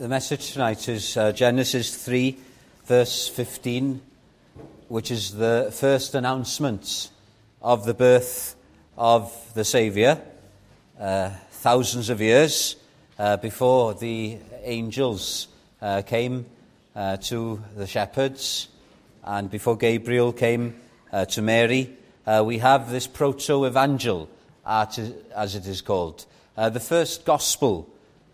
The message tonight is Genesis 3, verse 15, which is the first announcement of the birth of the Saviour, thousands of years before the angels came to the shepherds and before Gabriel came to Mary. We have this proto-evangel, as it is called, the first gospel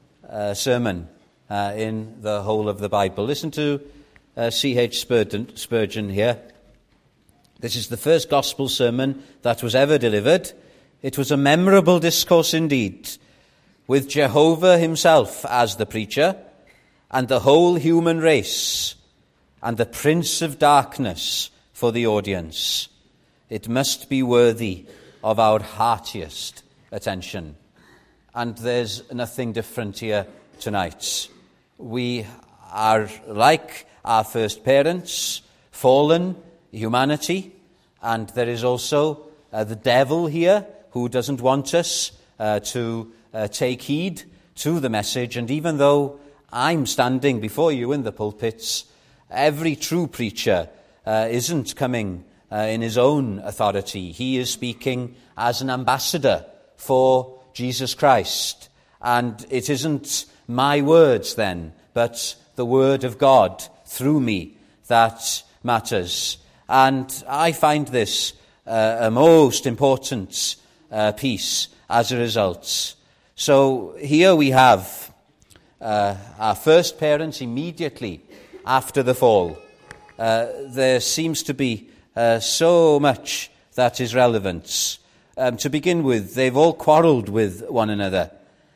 sermon in the whole of the Bible. Listen to C.H. Spurgeon here. This is the first gospel sermon that was ever delivered. It was a memorable discourse indeed, with Jehovah himself as the preacher, and the whole human race, and the prince of darkness for the audience. It must be worthy of our heartiest attention. And there's nothing different here tonight. We are like our first parents, fallen humanity, and there is also the devil here who doesn't want us to take heed to the message. And even though I'm standing before you in the pulpits, every true preacher isn't coming in his own authority. He is speaking as an ambassador for Jesus Christ. And it isn't my words then, but the word of God through me that matters. And I find this a most important piece as a result. So here we have our first parents immediately after the fall. There seems to be so much that is relevant. To begin with, they've all quarrelled with one another.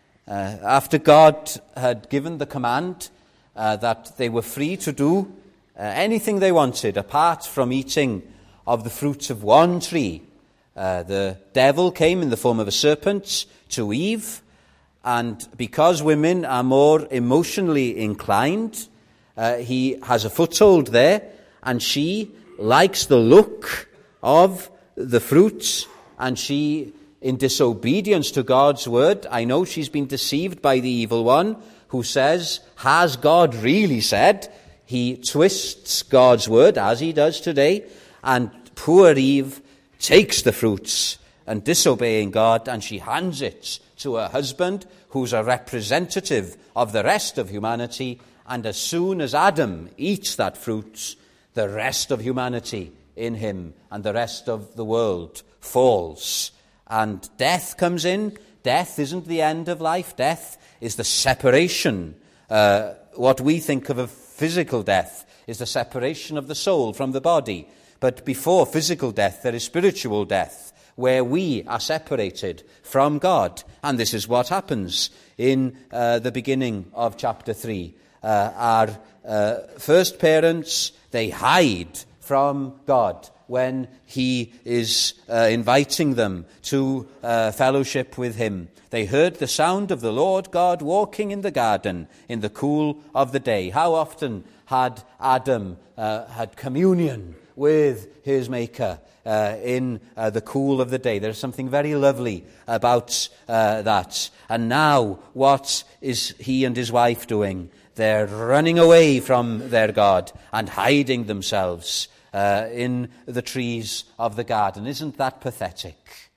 After God had given the command that they were free to do anything they wanted apart from eating of the fruit of one tree, the devil came in the form of a serpent to Eve, and because women are more emotionally inclined, he has a foothold there, and she likes the look of the fruit, and she, in disobedience to God's word, I know she's been deceived by the evil one who says, has God really said? He twists God's word, as he does today, and poor Eve takes the fruits and disobeying God, and she hands it to her husband, who's a representative of the rest of humanity, and as soon as Adam eats that fruit, the rest of humanity in him and the rest of the world falls. And death comes in. Death isn't the end of life. Death is the separation. What we think of physical death is the separation of the soul from the body. But before physical death, there is spiritual death, where we are separated from God. And this is what happens in the beginning of chapter 3. Our first parents, they hide from God when he is inviting them to fellowship with him. They heard the sound of the Lord God walking in the garden in the cool of the day. How often had Adam had communion with his Maker in the cool of the day? There's something very lovely about that. And now, what is he and his wife doing? They're running away from their God and hiding themselves in the trees of the garden. Isn't that pathetic?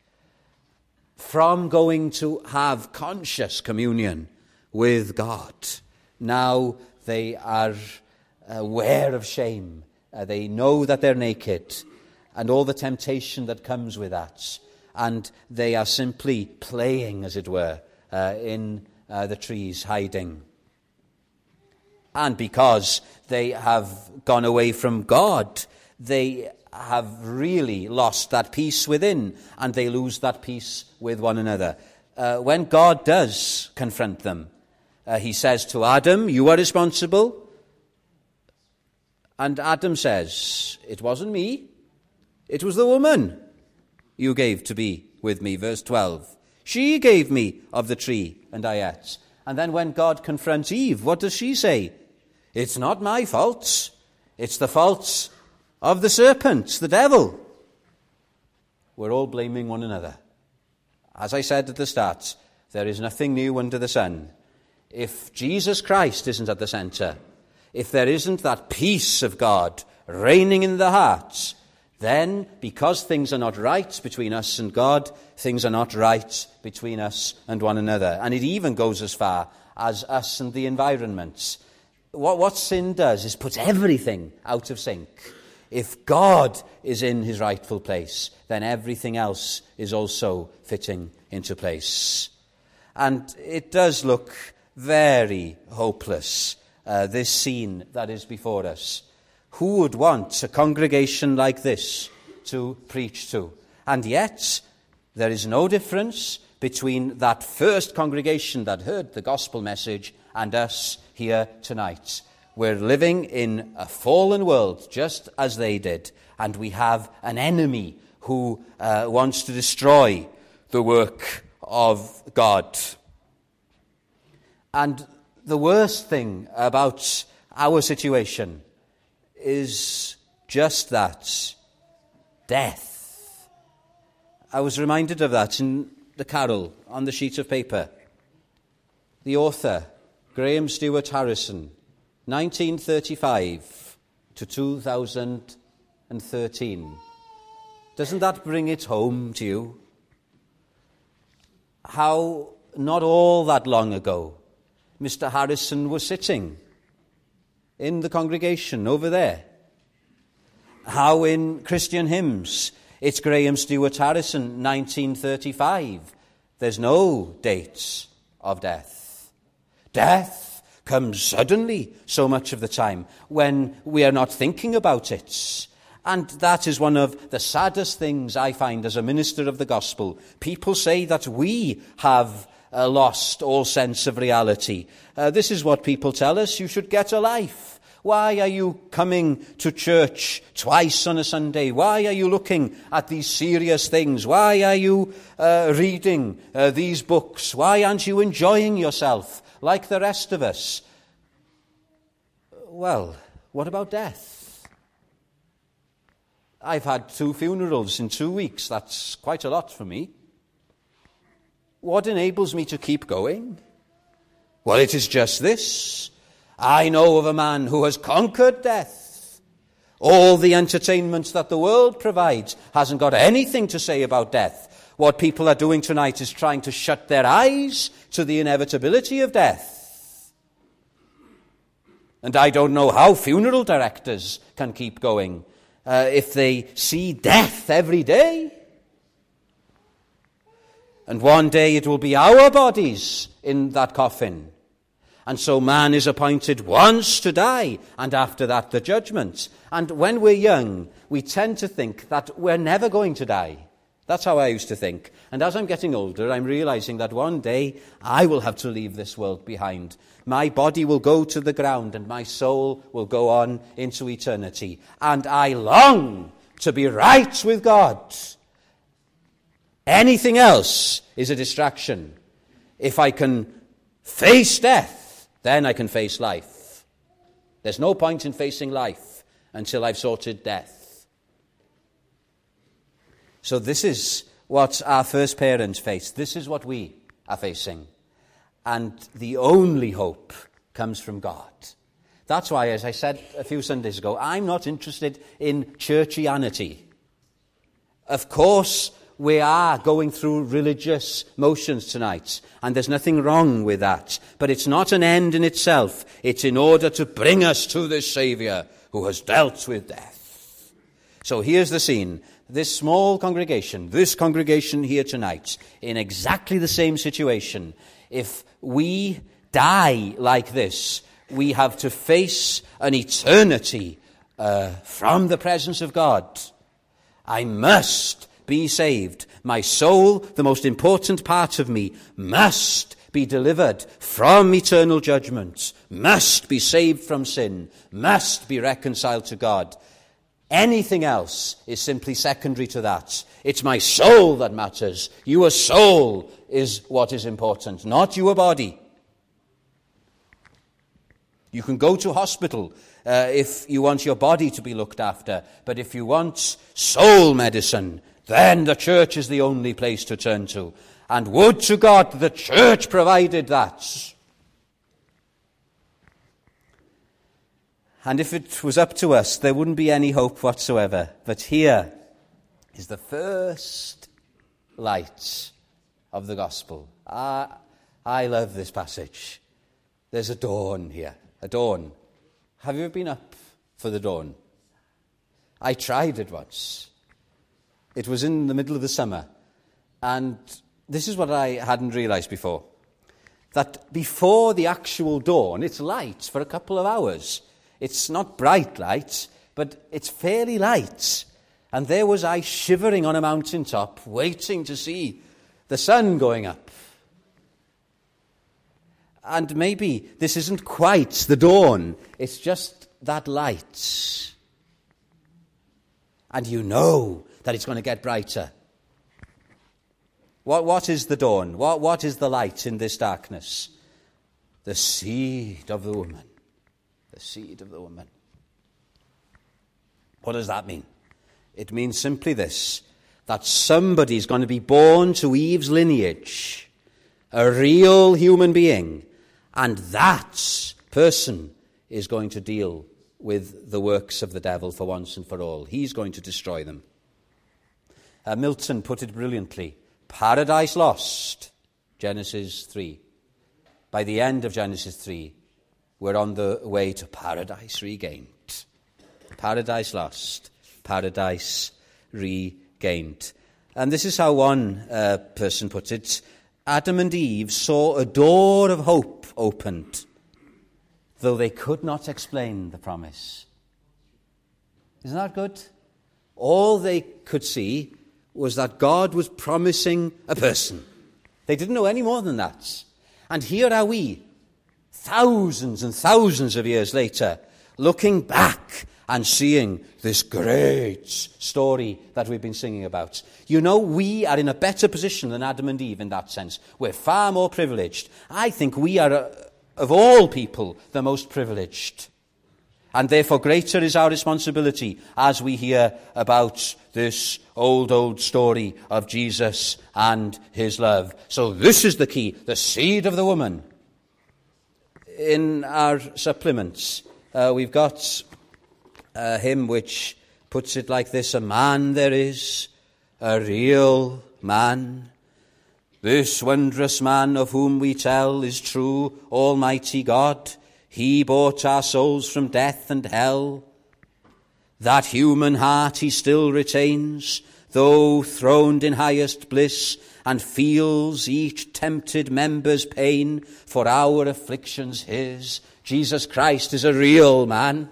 From going to have conscious communion with God, now they are aware of shame. They know that they're naked and all the temptation that comes with that. And they are simply playing, as it were, in the trees, hiding. And because they have gone away from God, they have really lost that peace within, and they lose that peace with one another. When God does confront them, he says to Adam, you are responsible. And Adam says, it wasn't me, it was the woman you gave to be with me. Verse 12, she gave me of the tree, and I ate. And then when God confronts Eve, what does she say? It's not my fault. It's the fault of the serpent, the devil. We're all blaming one another. As I said at the start, there is nothing new under the sun. if Jesus Christ isn't at the center, if there isn't that peace of God reigning in the hearts, then because things are not right between us and God, things are not right between us and one another. And it even goes as far as us and the environment. What sin does is put everything out of sync. If God is in his rightful place, then everything else is also fitting into place. And it does look very hopeless, this scene that is before us. Who would want a congregation like this to preach to? And yet, there is no difference between that first congregation that heard the gospel message and us here tonight. We're living in a fallen world just as they did, and we have an enemy who wants to destroy the work of God. And the worst thing about our situation is just that, death. I was reminded of that in the carol on the sheet of paper. The author, Graham Stewart Harrison, 1935 to 2013. Doesn't that bring it home to you? How not all that long ago, Mr. Harrison was sitting in the congregation over there. How in Christian hymns, it's Graham Stewart Harrison, 1935. There's no dates of death. Death comes suddenly so much of the time when we are not thinking about it. And that is one of the saddest things I find as a minister of the gospel. People say that we have lost all sense of reality. This is what people tell us: you should get a life. Why are you coming to church twice on a Sunday? Why are you looking at these serious things? Why are you reading these books? Why aren't you enjoying yourself like the rest of us? Well, what about death? I've had 2 funerals in 2 weeks. That's quite a lot for me. What enables me to keep going? Well, it is just this. I know of a man who has conquered death. All the entertainment that the world provides hasn't got anything to say about death. What people are doing tonight is trying to shut their eyes to the inevitability of death. And I don't know how funeral directors can keep going if they see death every day. And one day it will be our bodies in that coffin. And so man is appointed once to die, and after that the judgment. And when we're young, we tend to think that we're never going to die. That's how I used to think. And as I'm getting older, I'm realizing that one day I will have to leave this world behind. My body will go to the ground, and my soul will go on into eternity. And I long to be right with God. Anything else is a distraction. If I can face death, then I can face life. There's no point in facing life until I've sorted death. So this is what our first parents faced. This is what we are facing. And the only hope comes from God. That's why, as I said a few Sundays ago, I'm not interested in churchianity. Of course, we are going through religious motions tonight, and there's nothing wrong with that. But it's not an end in itself. It's in order to bring us to this Saviour who has dealt with death. So here's the scene. This small congregation, this congregation here tonight, in exactly the same situation. If we die like this, we have to face an eternity from the presence of God. I must be saved. My soul, the most important part of me, must be delivered from eternal judgment, must be saved from sin, must be reconciled to God. Anything else is simply secondary to that. It's my soul that matters. Your soul is what is important, not your body. You can go to hospital if you want your body to be looked after, but if you want soul medicine, then the church is the only place to turn to. And would to God the church provided that. And if it was up to us, there wouldn't be any hope whatsoever. But here is the first light of the gospel. I love this passage. There's a dawn here, a dawn. Have you ever been up for the dawn? I tried it once. It was in the middle of the summer. And this is what I hadn't realised before. That before the actual dawn, it's light for a couple of hours. It's not bright light, but it's fairly light. And there was I shivering on a mountaintop, waiting to see the sun going up. And maybe this isn't quite the dawn. It's just that light. And you know that it's going to get brighter. What is the dawn? What is the light in this darkness? The seed of the woman. The seed of the woman. What does that mean? It means simply this, that somebody's going to be born to Eve's lineage, a real human being, and that person is going to deal with the works of the devil for once and for all. He's going to destroy them. Milton put it brilliantly. Paradise lost, Genesis 3. By the end of Genesis 3, we're on the way to paradise regained. Paradise lost, paradise regained. And this is how one person put it. Adam and Eve saw a door of hope opened, though they could not explain the promise. Isn't that good? All they could see was that God was promising a person. They didn't know any more than that. And here are we, thousands and thousands of years later, looking back and seeing this great story that we've been singing about. You know, we are in a better position than Adam and Eve in that sense. We're far more privileged. I think we are, of all people, the most privileged. And therefore greater is our responsibility as we hear about this old story of Jesus and his love. So this is the key, the seed of the woman. In our supplements, we've got a hymn which puts it like this: a man there is, a real man. This wondrous man of whom we tell is true, Almighty God. He bought our souls from death and hell. That human heart he still retains, though throned in highest bliss, and feels each tempted member's pain, for our afflictions his. Jesus Christ is a real man.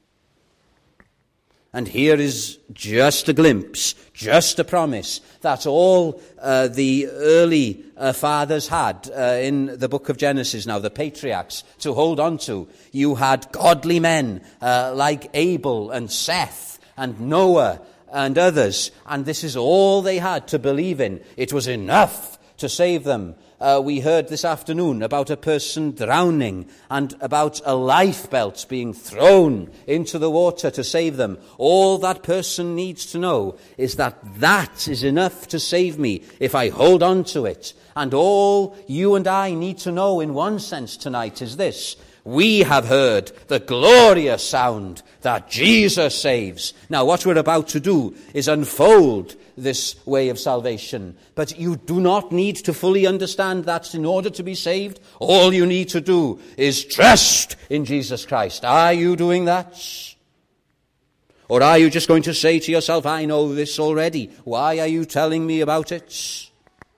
And here is just a glimpse, just a promise that all the early fathers had in the book of Genesis now, the patriarchs, to hold on to. You had godly men like Abel and Seth and Noah and others, and this is all they had to believe in. It was enough to save them. We heard this afternoon about a person drowning and about a lifebelt being thrown into the water to save them. All that person needs to know is that that is enough to save me if I hold on to it. And all you and I need to know in one sense tonight is this: we have heard the glorious sound that Jesus saves. Now, what we're about to do is unfold this way of salvation. But you do not need to fully understand that in order to be saved. All you need to do is trust in Jesus Christ. Are you doing that? Or are you just going to say to yourself, I know this already. Why are you telling me about it?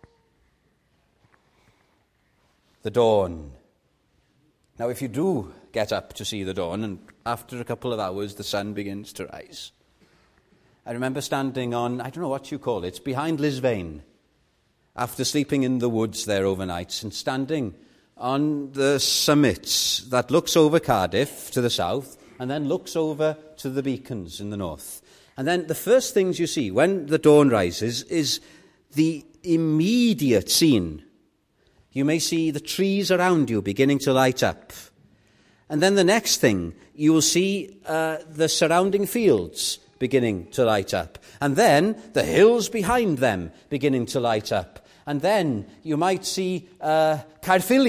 The dawn. Now, if you do get up to see the dawn, and after a couple of hours the sun begins to rise, I remember standing on, I don't know what you call it, behind Lisvane, after sleeping in the woods there overnight, and standing on the summit that looks over Cardiff to the south, and then looks over to the beacons in the north. And then the first things you see when the dawn rises is the immediate scene. You may see the trees around you beginning to light up. And then the next thing, you will see the surrounding fields beginning to light up. And then the hills behind them beginning to light up. And then you might see Caerphilly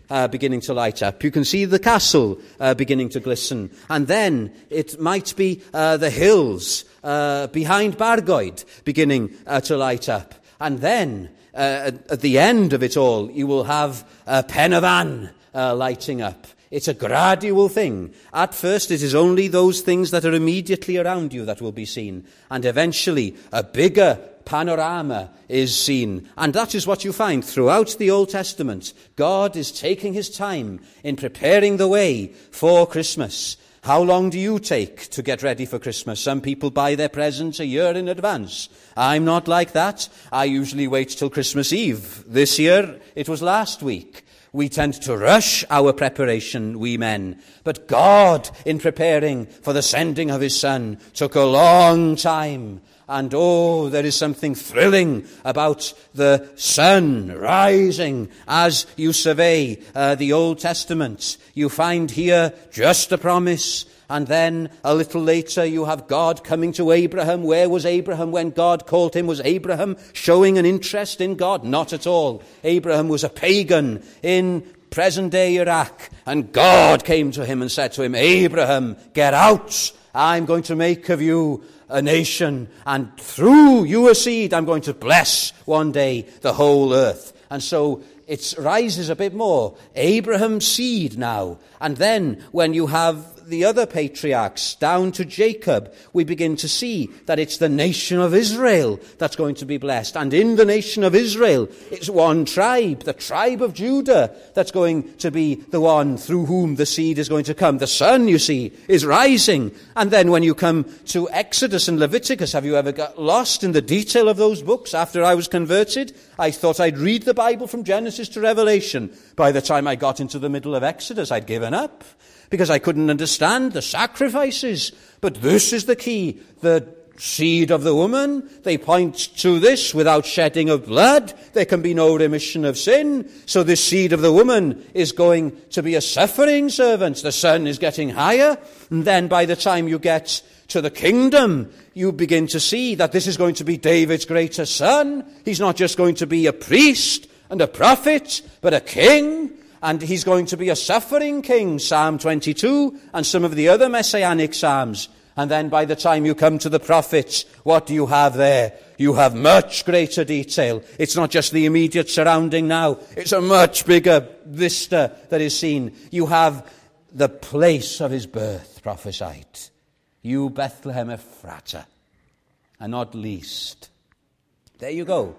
beginning to light up. You can see the castle beginning to glisten. And then it might be the hills behind Bargoed beginning to light up. And then at the end of it all, you will have Pen y Fan lighting up. It's a gradual thing. At first, it is only those things that are immediately around you that will be seen. And eventually, a bigger panorama is seen. And that is what you find throughout the Old Testament. God is taking his time in preparing the way for Christmas. How long do you take to get ready for Christmas? Some people buy their presents a year in advance. I'm not like that. I usually wait till Christmas Eve. This year, it was last week. We tend to rush our preparation, we men. But God, in preparing for the sending of his Son, took a long time. And oh, there is something thrilling about the sun rising as you survey the Old Testament. You find here just a promise. And then a little later you have God coming to Abraham. Where was Abraham when God called him? Was Abraham showing an interest in God? Not at all. Abraham was a pagan in present-day Iraq. And God came to him and said to him, Abraham, get out. I'm going to make of you a nation. And through you a seed, I'm going to bless one day the whole earth. And so it rises a bit more. Abraham's seed now. And then when you have the other patriarchs down to Jacob, we begin to see that it's the nation of Israel that's going to be blessed. And in the nation of Israel, it's one tribe, the tribe of Judah, that's going to be the one through whom the seed is going to come. The sun, you see, is rising. And then when you come to Exodus and Leviticus, have you ever got lost in the detail of those books? After I was converted, I thought I'd read the Bible from Genesis to Revelation. By the time I got into the middle of Exodus, I'd given up, because I couldn't understand the sacrifices. But this is the key. The seed of the woman, they point to this: without shedding of blood, there can be no remission of sin. So this seed of the woman is going to be a suffering servant. The sun is getting higher. And then by the time you get to the kingdom, you begin to see that this is going to be David's greater son. He's not just going to be a priest and a prophet, but a king. And he's going to be a suffering king, Psalm 22, and some of the other messianic psalms. And then by the time you come to the prophets, what do you have there? You have much greater detail. It's not just the immediate surrounding now. It's a much bigger vista that is seen. You have the place of his birth prophesied. You, Bethlehem Ephrata, and not least. There you go.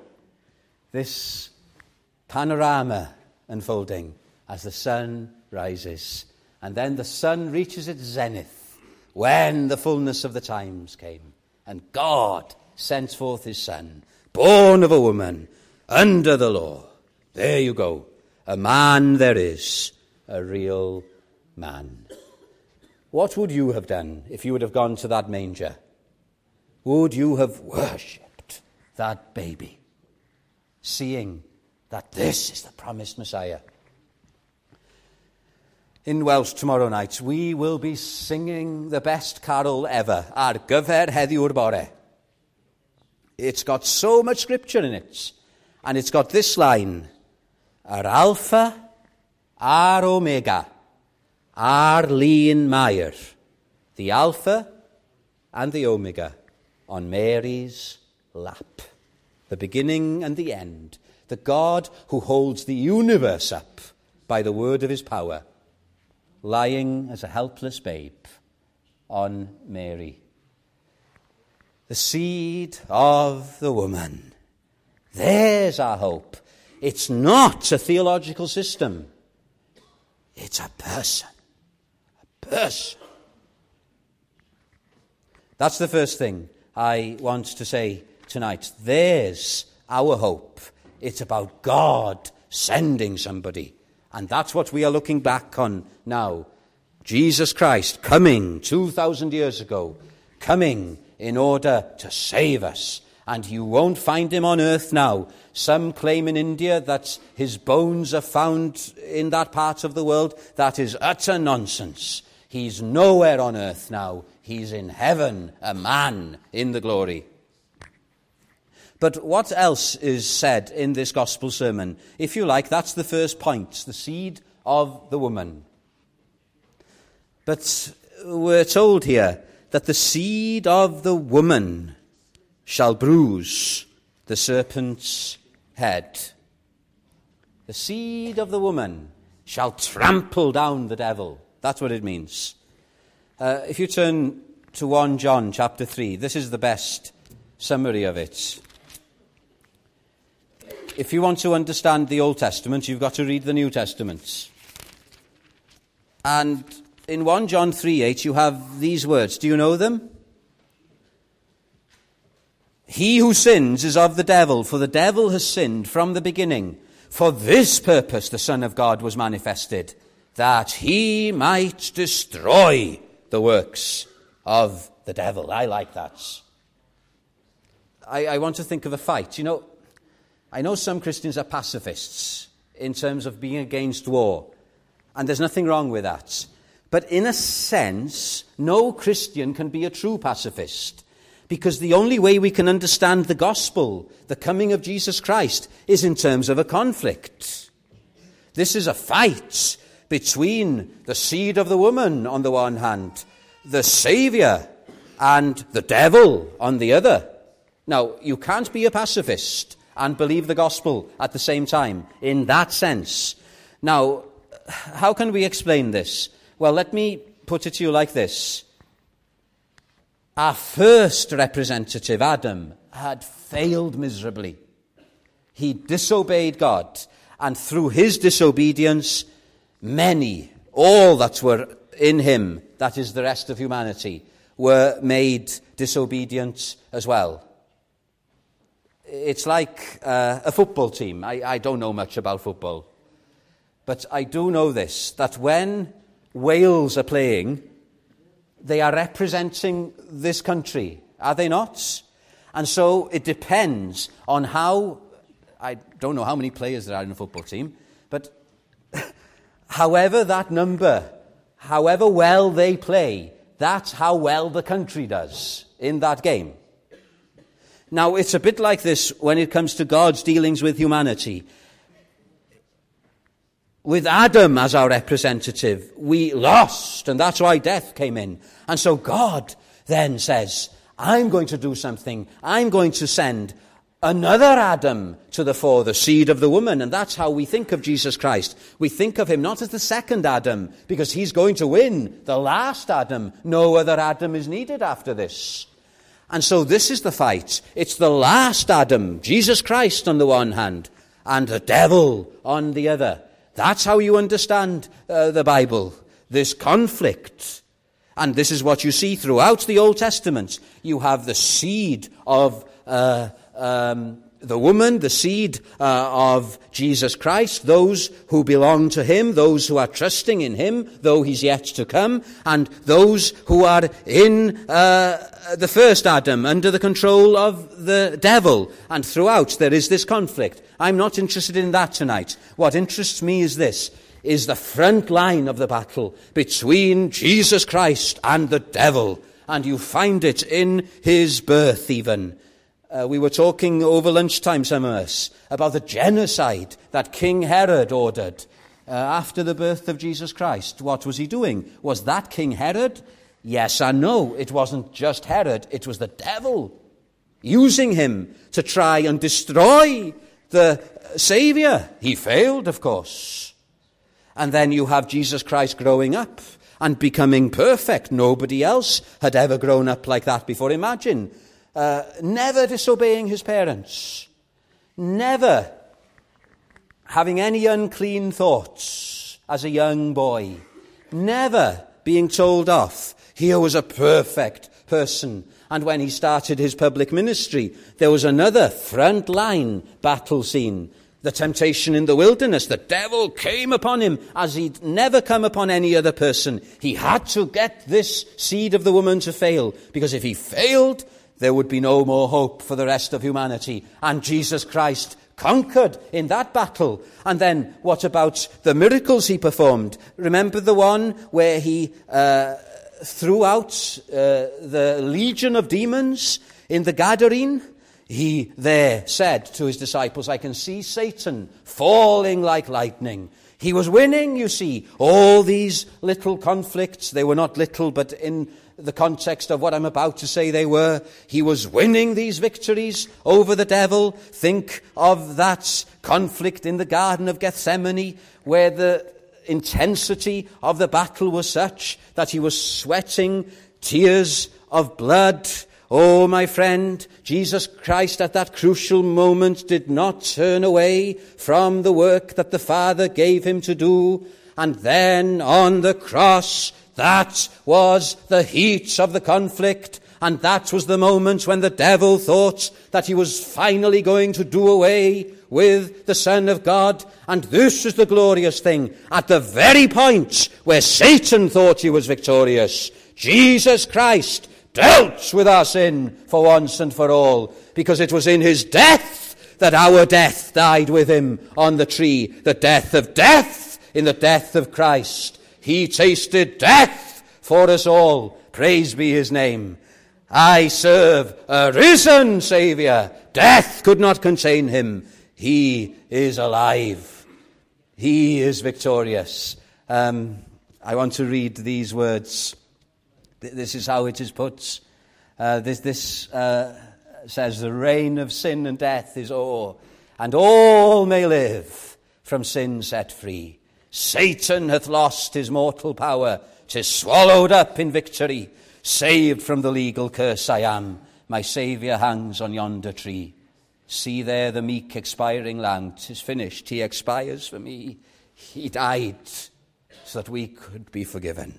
This panorama unfolding as the sun rises. And then the sun reaches its zenith when the fullness of the times came. And God sent forth his Son, born of a woman, under the law. There you go. A man there is, a real man. What would you have done if you would have gone to that manger? Would you have worshipped that baby, seeing that this is the promised Messiah? In Welsh tomorrow night, we will be singing the best carol ever, Ar Gyfer Heddiw'r Bore. It's got so much scripture in it. And it's got this line: Yr Alpha, a'r Omega, a'r Lun Mair, the Alpha and the Omega, on Mary's lap. The beginning and the end. The God who holds the universe up by the word of his power, lying as a helpless babe on Mary. The seed of the woman. There's our hope. It's not a theological system. It's a person. A person. That's the first thing I want to say tonight. There's our hope. It's about God sending somebody. And that's what we are looking back on now. Jesus Christ coming 2,000 years ago, coming in order to save us. And you won't find him on earth now. Some claim in India that his bones are found in that part of the world. That is utter nonsense. He's nowhere on earth now. He's in heaven, a man in the glory. But what else is said in this gospel sermon? If you like, that's the first point, the seed of the woman. But we're told here that the seed of the woman shall bruise the serpent's head. The seed of the woman shall trample down the devil. That's what it means. If you turn to 1 John chapter 3, this is the best summary of it. If you want to understand the Old Testament, you've got to read the New Testament. And in 1 John 3:8, you have these words. Do you know them? He who sins is of the devil, for the devil has sinned from the beginning. For this purpose the Son of God was manifested, that he might destroy the works of the devil. I like that. I want to think of a fight. You know, I know some Christians are pacifists in terms of being against war, and there's nothing wrong with that. But in a sense, no Christian can be a true pacifist, because the only way we can understand the gospel, the coming of Jesus Christ, is in terms of a conflict. This is a fight between the seed of the woman on the one hand, the Saviour, and the devil on the other. Now, you can't be a pacifist and believe the gospel at the same time, in that sense. Now, how can we explain this? Well, let me put it to you like this. Our first representative, Adam, had failed miserably. He disobeyed God, and through his disobedience, many, all that were in him, that is the rest of humanity, were made disobedient as well. It's like a football team. I don't know much about football, but I do know this, that when Wales are playing, they are representing this country, are they not? And so it depends on how, I don't know how many players there are in a football team, but however that number, however well they play, that's how well the country does in that game. Now, it's a bit like this when it comes to God's dealings with humanity. With Adam as our representative, we lost, and that's why death came in. And so God then says, I'm going to do something. I'm going to send another Adam to the fore, the seed of the woman. And that's how we think of Jesus Christ. We think of him not as the second Adam, because he's going to win, the last Adam. No other Adam is needed after this. And so this is the fight. It's the last Adam, Jesus Christ on the one hand, and the devil on the other. That's how you understand the Bible, this conflict. And this is what you see throughout the Old Testament. You have the seed of the woman, the seed of Jesus Christ, those who belong to him, those who are trusting in him, though he's yet to come, and those who are in the first Adam, under the control of the devil. And throughout there is this conflict. I'm not interested in that tonight. What interests me is this, is the front line of the battle between Jesus Christ and the devil. And you find it in his birth even. We were talking over lunchtime, some of us, about the genocide that King Herod ordered after the birth of Jesus Christ. What was he doing? Was that King Herod? Yes and no. It wasn't just Herod. It was the devil using him to try and destroy the Saviour. He failed, of course. And then you have Jesus Christ growing up and becoming perfect. Nobody else had ever grown up like that before. Imagine. Never disobeying his parents, never having any unclean thoughts as a young boy, never being told off. Here was a perfect person. And when he started his public ministry, there was another front-line battle scene. The temptation in the wilderness. The devil came upon him as he'd never come upon any other person. He had to get this seed of the woman to fail, because if he failed, there would be no more hope for the rest of humanity. And Jesus Christ conquered in that battle. And then what about the miracles he performed? Remember the one where he threw out the legion of demons in the Gadarene? He there said to his disciples, I can see Satan falling like lightning. He was winning, you see, all these little conflicts. They were not little, but in the context of what I'm about to say they were. He was winning these victories over the devil. Think of that conflict in the Garden of Gethsemane, where the intensity of the battle was such that he was sweating tears of blood. Oh, my friend, Jesus Christ at that crucial moment did not turn away from the work that the Father gave him to do. And then on the cross, that was the heat of the conflict. And that was the moment when the devil thought that he was finally going to do away with the Son of God. And this is the glorious thing. At the very point where Satan thought he was victorious, Jesus Christ dealt with our sin for once and for all, because it was in his death that our death died with him on the tree. The death of death in the death of Christ. He tasted death for us all. Praise be his name. I serve a risen Saviour. Death could not contain him. He is alive. He is victorious. I want to read these words. This is how it is put. This says, the reign of sin and death is o'er, and all may live from sin set free. Satan hath lost his mortal power, 'tis swallowed up in victory. Saved from the legal curse I am, my Saviour hangs on yonder tree. See there the meek expiring lamb, 'tis finished, he expires for me. He died so that we could be forgiven.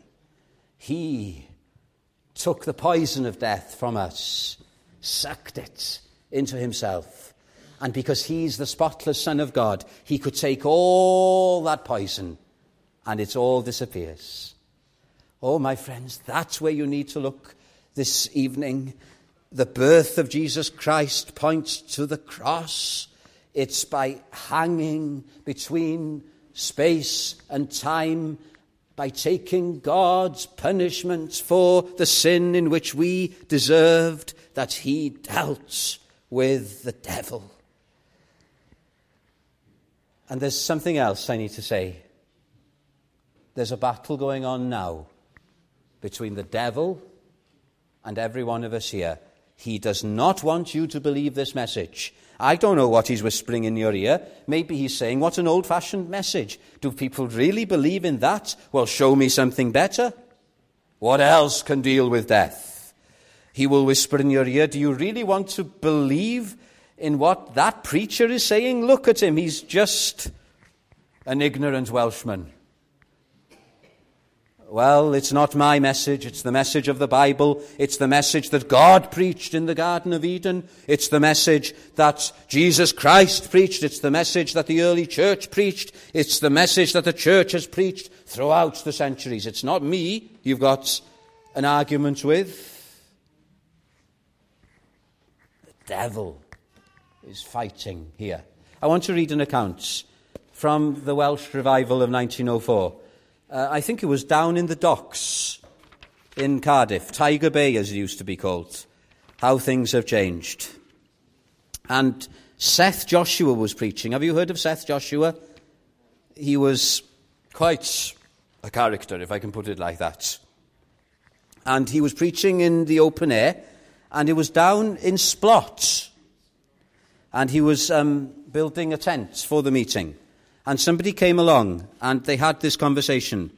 He took the poison of death from us, sucked it into himself. And because he's the spotless Son of God, he could take all that poison and it all disappears. Oh, my friends, that's where you need to look this evening. The birth of Jesus Christ points to the cross. It's by hanging between space and time, by taking God's punishment for the sin in which we deserved, that he dealt with the devil. And there's something else I need to say. There's a battle going on now between the devil and every one of us here. He does not want you to believe this message. I don't know what he's whispering in your ear. Maybe he's saying, what an old-fashioned message. Do people really believe in that? Well, show me something better. What else can deal with death? He will whisper in your ear, do you really want to believe in what that preacher is saying? Look at him. He's just an ignorant Welshman. Well, it's not my message. It's the message of the Bible. It's the message that God preached in the Garden of Eden. It's the message that Jesus Christ preached. It's the message that the early church preached. It's the message that the church has preached throughout the centuries. It's not me you've got an argument with. The devil is fighting here. I want to read an account from the Welsh revival of 1904. I think it was down in the docks in Cardiff, Tiger Bay as it used to be called, how things have changed. And Seth Joshua was preaching. Have you heard of Seth Joshua? He was quite a character, if I can put it like that. And he was preaching in the open air, and it was down in Splot. And he was building a tent for the meeting. And somebody came along, and they had this conversation.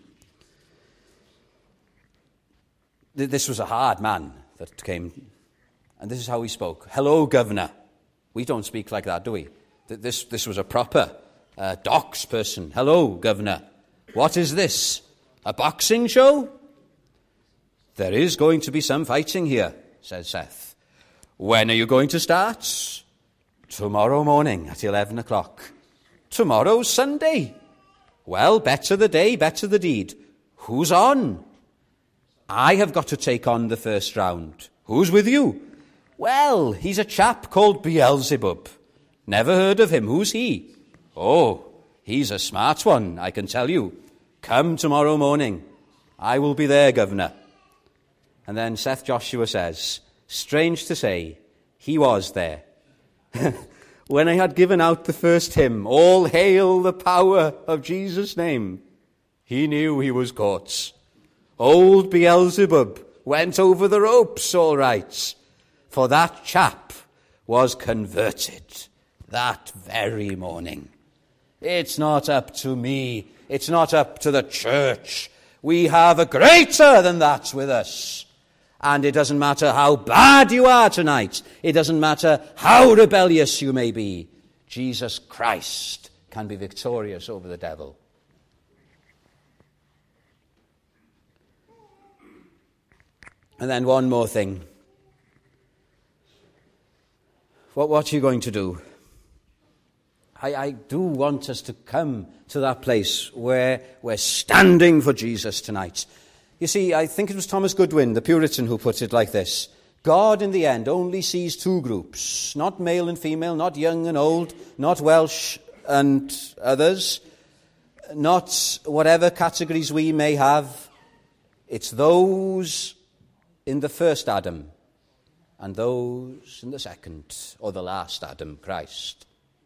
This was a hard man that came, and this is how he spoke. Hello, Governor. We don't speak like that, do we? This was a proper docks person. Hello, Governor. What is this? A boxing show? There is going to be some fighting here, said Seth. When are you going to start? Tomorrow morning at 11 o'clock. Tomorrow's Sunday. Well, better the day, better the deed. Who's on? I have got to take on the first round. Who's with you? Well, he's a chap called Beelzebub. Never heard of him. Who's he? Oh, he's a smart one, I can tell you. Come tomorrow morning. I will be there, Governor. And then Seth Joshua says, strange to say, he was there. when I had given out the first hymn, All Hail the Power of Jesus' Name, he knew he was caught. Old Beelzebub went over the ropes all right, for that chap was converted that very morning. It's not up to me. It's not up to the church. We have a greater than that with us. And it doesn't matter how bad you are tonight. It doesn't matter how rebellious you may be. Jesus Christ can be victorious over the devil. And then one more thing. What are you going to do? I do want us to come to that place where we're standing for Jesus tonight. You see, I think it was Thomas Goodwin, the Puritan, who put it like this. God, in the end, only sees two groups, not male and female, not young and old, not Welsh and others, not whatever categories we may have. It's those in the first Adam and those in the second, or the last Adam, Christ.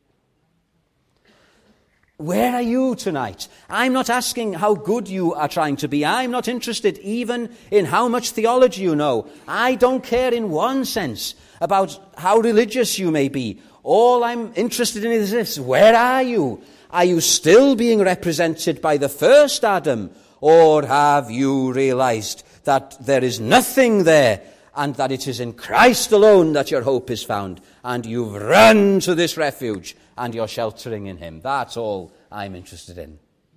Where are you tonight? I'm not asking how good you are trying to be. I'm not interested even in how much theology you know. I don't care in one sense about how religious you may be. All I'm interested in is this. Where are you? Are you still being represented by the first Adam? Or have you realized that there is nothing there and that it is in Christ alone that your hope is found? And you've run to this refuge and you're sheltering in him. That's all I'm interested in.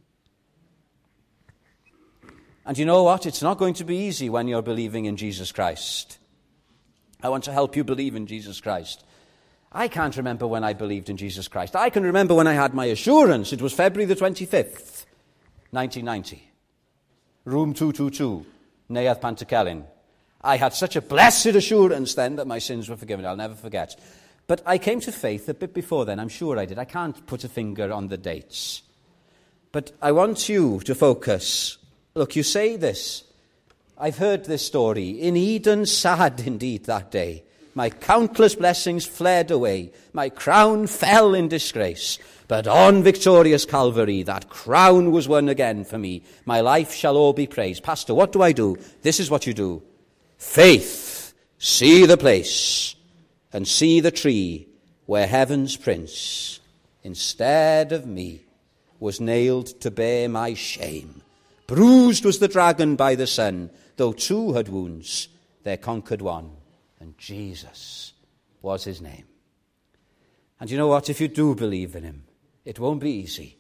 And you know what? It's not going to be easy when you're believing in Jesus Christ. I want to help you believe in Jesus Christ. I can't remember when I believed in Jesus Christ. I can remember when I had my assurance. It was February the 25th, 1990. Room 222, Neuadd Pantycelyn. I had such a blessed assurance then that my sins were forgiven. I'll never forget. But I came to faith a bit before then. I'm sure I did. I can't put a finger on the dates. But I want you to focus. Look, you say this. I've heard this story. In Eden, sad indeed that day. My countless blessings fled away. My crown fell in disgrace. But on victorious Calvary, that crown was won again for me. My life shall all be praised. Pastor, what do? This is what you do. Faith, see the place. And see the tree where heaven's prince, instead of me, was nailed to bear my shame. Bruised was the dragon by the sun, though two had wounds, there conquered one, and Jesus was his name. And you know what? If you do believe in him, it won't be easy.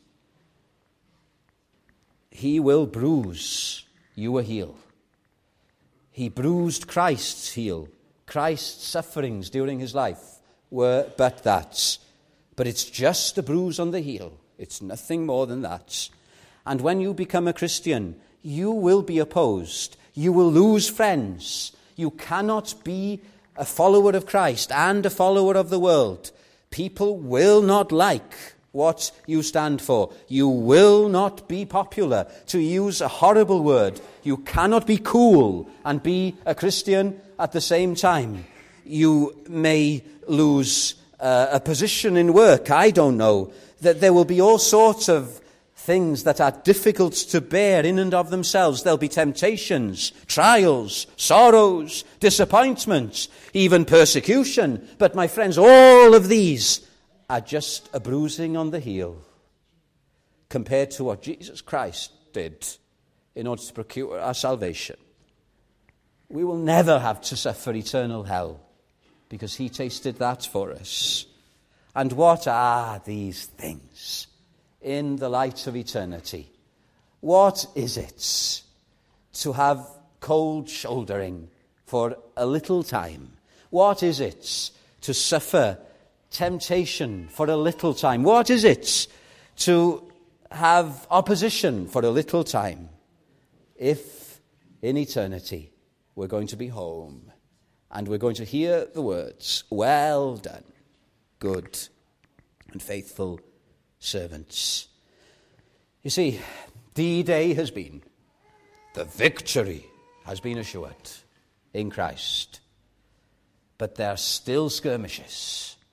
He will bruise your heel. He bruised Christ's heel. Christ's sufferings during his life were but that. But it's just a bruise on the heel. It's nothing more than that. And when you become a Christian, you will be opposed. You will lose friends. You cannot be a follower of Christ and a follower of the world. People will not like what you stand for. You will not be popular. To use a horrible word, you cannot be cool and be a Christian at the same time. You may lose a position in work. I don't know. That there will be all sorts of things that are difficult to bear in and of themselves. There'll be temptations, trials, sorrows, disappointments, even persecution. But my friends, all of these are just a bruising on the heel compared to what Jesus Christ did in order to procure our salvation. We will never have to suffer eternal hell because he tasted that for us. And what are these things in the light of eternity? What is it to have cold shouldering for a little time? What is it to suffer temptation for a little time? What is it to have opposition for a little time? If in eternity we're going to be home and we're going to hear the words, well done, good and faithful servants. You see, D-Day has been. The victory has been assured in Christ. But there are still skirmishes.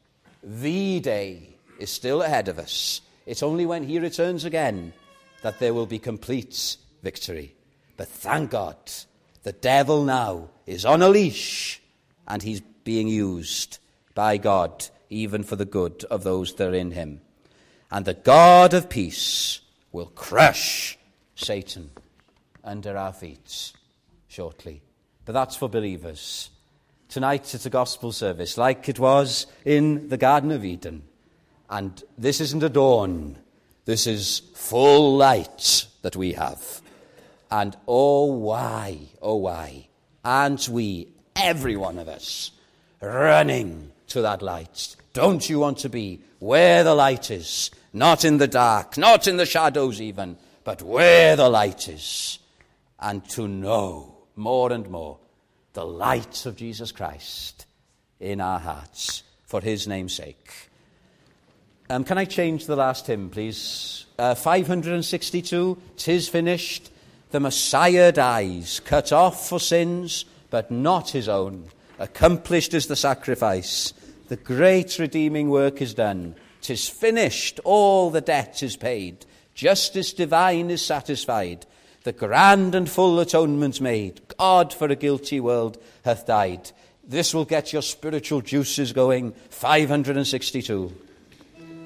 The day is still ahead of us. It's only when he returns again that there will be complete victory. But thank God, the devil now is on a leash, and he's being used by God, even for the good of those that are in him. And the God of peace will crush Satan under our feet shortly. But that's for believers. Tonight it's a gospel service like it was in the Garden of Eden. And this isn't a dawn. This is full light that we have. And oh why, aren't we, every one of us, running to that light? Don't you want to be where the light is? Not in the dark, not in the shadows even, but where the light is. And to know more and more the light of Jesus Christ in our hearts for his name's sake. Can I change the last hymn, please? 562, 'Tis finished. The Messiah dies, cut off for sins, but not his own. Accomplished is the sacrifice. The great redeeming work is done. 'Tis finished, all the debt is paid. Justice divine is satisfied. The grand and full atonement made. God for a guilty world hath died. This will get your spiritual juices going. 562.